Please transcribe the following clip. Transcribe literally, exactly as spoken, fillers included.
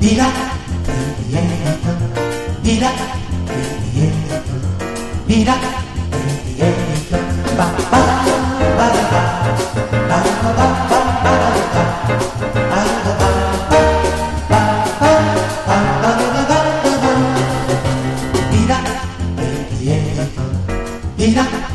di là, il dietro, di là, il dietro, di là, il dietro, ba ba ba da ba, ba ba ba ba ba da ba, ba ba ba ba ba ba ba da ba da ba, di là, il dietro, di là.